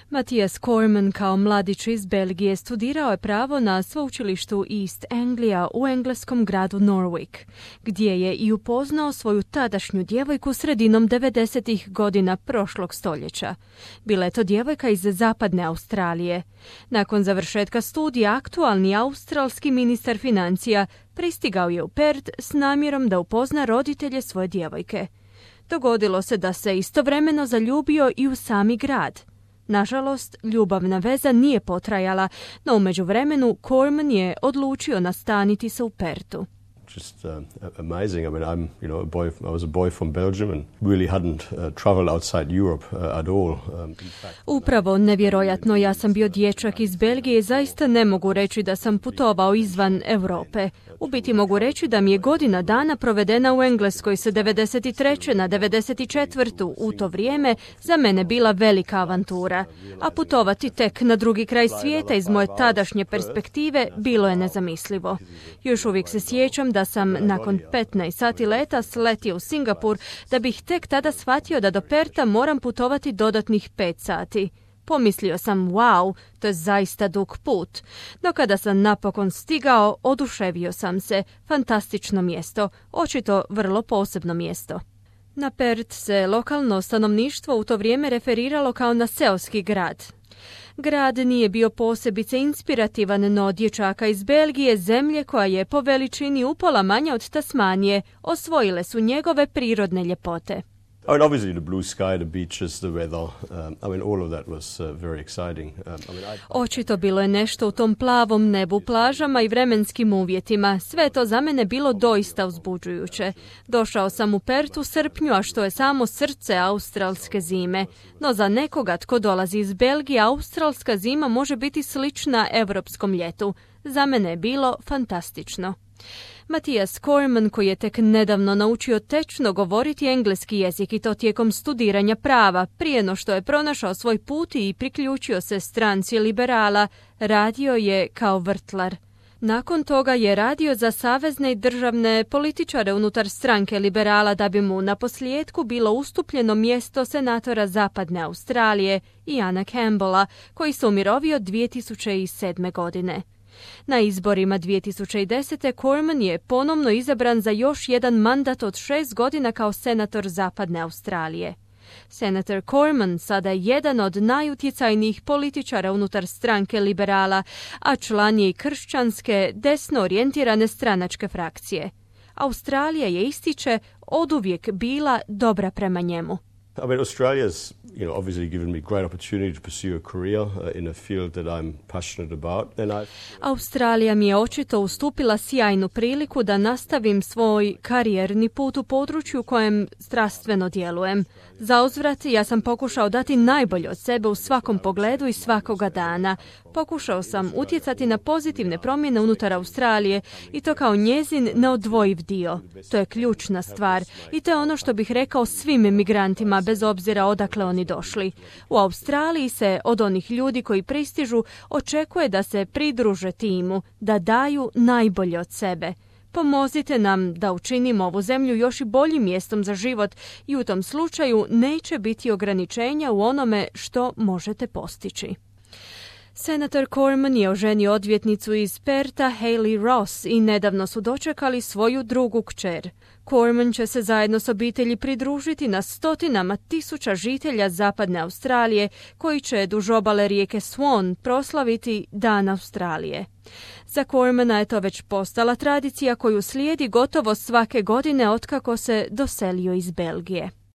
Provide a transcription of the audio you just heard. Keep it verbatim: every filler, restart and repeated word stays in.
Matthias Cormann kao mladić iz Belgije studirao je pravo na sveučilištu East Anglia u engleskom gradu Norwich, gdje je i upoznao svoju tadašnju djevojku sredinom devedesetih godina prošlog stoljeća. Bila je to djevojka iz zapadne Australije. Nakon završetka studija, aktualni australski ministar financija pristigao je u Perth s namjerom da upozna roditelje svoje djevojke. Dogodilo se da se istovremeno zaljubio i u sami grad. Nažalost, ljubavna veza nije potrajala, no u međuvremenu Cormann je odlučio nastaniti se u Perthu. Just uh, amazing. I mean, I'm, you know, a boy. I was a boy from Belgium and really hadn't uh, traveled outside Europe uh, at all. Um, in fact, Upravo nevjerojatno, ja sam bio dječak iz Belgije i zaista ne mogu reći da sam putovao izvan Europe. U biti mogu reći da mi je godina dana provedena u Engleskoj sa devedeset treće na devedeset četvrtu u to vrijeme za mene bila velika avantura. A putovati tek na drugi kraj svijeta iz moje tadašnje perspektive bilo je nezamislivo. Još uvijek se sjećam da sam nakon petnaest sati leta sletio u Singapur, da bih tek tada shvatio da do Pertha moram putovati dodatnih pet sati. Pomislio sam, wow, to je zaista dug put. No kada sam napokon stigao, oduševio sam se. Fantastično mjesto, očito vrlo posebno mjesto. Na Perth se lokalno stanovništvo u to vrijeme referiralo kao na seoski grad. Grad nije bio posebice inspirativan, no dječaka iz Belgije, zemlje koja je po veličini upola manja od Tasmanije, osvojile su njegove prirodne ljepote. I mean, obviously the blue sky, the beaches, the weather. Um, I mean, all of that was uh, very exciting. Um, I mean, I... Očito bilo je nešto u tom plavom nebu, plažama i vremenskim uvjetima. Sve to za mene bilo doista uzbuđujuće. Došao sam u Perth u srpnju, a što je samo srce australske zime. No za nekoga tko dolazi iz Belgije, australska zima može biti slična europskom ljetu. Za mene je bilo fantastično. Matthias Cormann, koji je tek nedavno naučio tečno govoriti engleski jezik i to tijekom studiranja prava, prije no što je pronašao svoj put i priključio se stranci liberala, radio je kao vrtlar. Nakon toga je radio za savezne i državne političare unutar stranke liberala da bi mu na posljedku bilo ustupljeno mjesto senatora Zapadne Australije Iana Campbella, koji se umirovio dvije tisuće sedme. godine. Na izborima dvije tisuće desete. Cormann je ponovno izabran za još jedan mandat od šest godina kao senator Zapadne Australije. Senator Cormann sada je jedan od najutjecajnijih političara unutar stranke liberala, a član je i kršćanske, desno orijentirane stranačke frakcije. Australija je, ističe, oduvijek bila dobra prema njemu. I mean, Australia's, you know, obviously given me great opportunity to pursue a career uh, in a field that I'm passionate about. And I... Australija mi je očito ustupila sjajnu priliku da nastavim svoj karijerni put u području u kojem strastveno djelujem. Za uzvrat, ja sam pokušao dati najbolje od sebe u svakom pogledu i svakoga dana. Pokušao sam utjecati na pozitivne promjene unutar Australije i to kao njezin neodvojiv dio. To je ključna stvar i to je ono što bih rekao svim emigrantima bez obzira odakle oni došli. U Australiji se od onih ljudi koji pristižu očekuje da se pridruže timu, da daju najbolje od sebe. Pomozite nam da učinimo ovu zemlju još i boljim mjestom za život i u tom slučaju neće biti ograničenja u onome što možete postići. Senator Cormann je oženio odvjetnicu iz Pertha, Hayley Ross, i nedavno su dočekali svoju drugu kćer. Cormann će se zajedno s obitelji pridružiti na stotinama tisuća žitelja Zapadne Australije koji će duž obale rijeke Swan proslaviti Dan Australije. Za Cormanna je to već postala tradicija koju slijedi gotovo svake godine otkako se doselio iz Belgije.